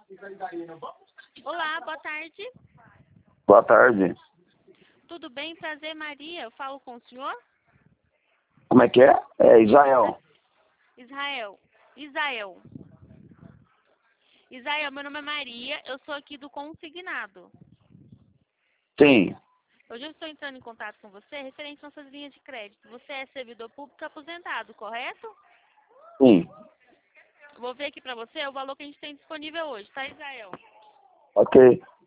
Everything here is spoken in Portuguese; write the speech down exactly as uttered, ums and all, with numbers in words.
Olá, boa tarde. Boa tarde. Tudo bem? Prazer, Maria. Eu falo com o senhor? Como é que é? É Israel. Israel. Israel. Israel, meu nome é Maria. Eu sou aqui do Consignado. Sim. Hoje eu estou entrando em contato com você referente às nossas linhas de crédito. Você é servidor público aposentado, correto? Sim. Vou ver aqui para você o valor que a gente tem disponível hoje, tá, Israel? Ok.